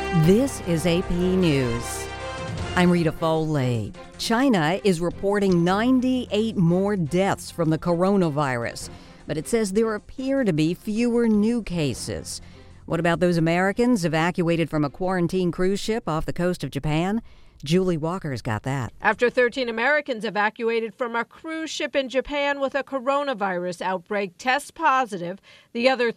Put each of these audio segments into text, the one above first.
This is AP News. I'm Rita Foley. China is reporting 98 more deaths from the coronavirus, but it says there appear to be fewer new cases. What about those Americans evacuated from a quarantine cruise ship off the coast of Japan? Julie Walker's got that. After 13 Americans evacuated from a cruise ship in Japan with a coronavirus outbreak test positive, the other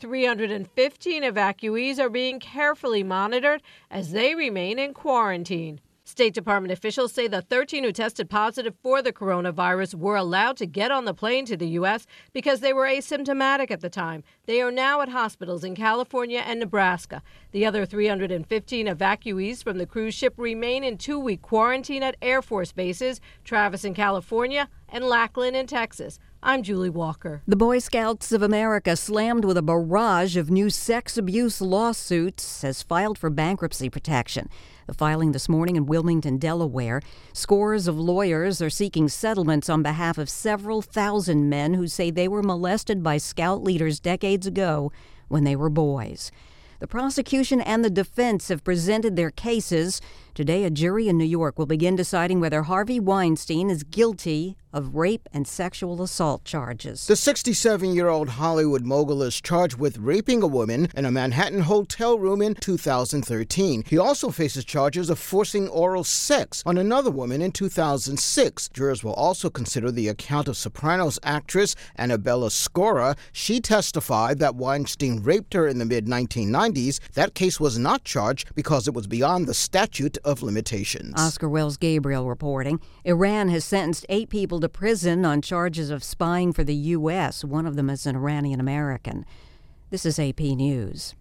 315 evacuees are being carefully monitored as they remain in quarantine. State Department officials say the 13 who tested positive for the coronavirus were allowed to get on the plane to the U.S. because they were asymptomatic at the time. They are now at hospitals in California and Nebraska. The other 315 evacuees from the cruise ship remain in 2-week quarantine at Air Force bases, Travis in California and Lackland in Texas. I'm Julie Walker. The Boy Scouts of America, slammed with a barrage of new sex abuse lawsuits, has filed for bankruptcy protection. The filing this morning in Wilmington, Delaware. Scores of lawyers are seeking settlements on behalf of several thousand men who say they were molested by Scout leaders decades ago when they were boys. The prosecution and the defense have presented their cases. Today, a jury in New York will begin deciding whether Harvey Weinstein is guilty of rape and sexual assault charges. The 67-year-old Hollywood mogul is charged with raping a woman in a Manhattan hotel room in 2013. He also faces charges of forcing oral sex on another woman in 2006. Jurors will also consider the account of Sopranos actress Annabella Sciorra. She testified that Weinstein raped her in the mid-1990s. That case was not charged because it was beyond the statute of limitations. Oscar Wells Gabriel reporting. Iran has sentenced 8 people to prison on charges of spying for the U.S. One of them is an Iranian-American. This is AP News.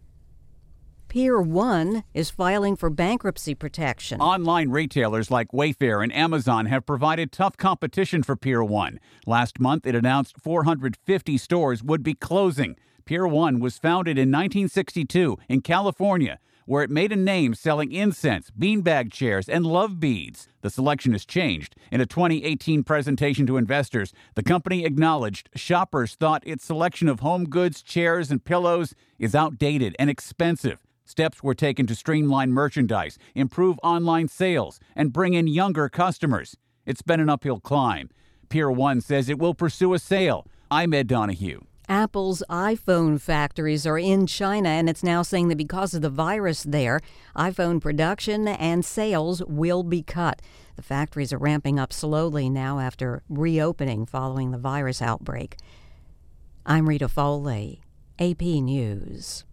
Pier 1 is filing for bankruptcy protection. Online retailers like Wayfair and Amazon have provided tough competition for Pier 1. Last month, it announced 450 stores would be closing. Pier 1 was founded in 1962 in California, where it made a name selling incense, beanbag chairs, and love beads. The selection has changed. In a 2018 presentation to investors, the company acknowledged shoppers thought its selection of home goods, chairs, and pillows is outdated and expensive. Steps were taken to streamline merchandise, improve online sales, and bring in younger customers. It's been an uphill climb. Pier 1 says it will pursue a sale. I'm Ed Donahue. Apple's iPhone factories are in China, and it's now saying that because of the virus there, iPhone production and sales will be cut. The factories are ramping up slowly now after reopening following the virus outbreak. I'm Rita Foley, AP News.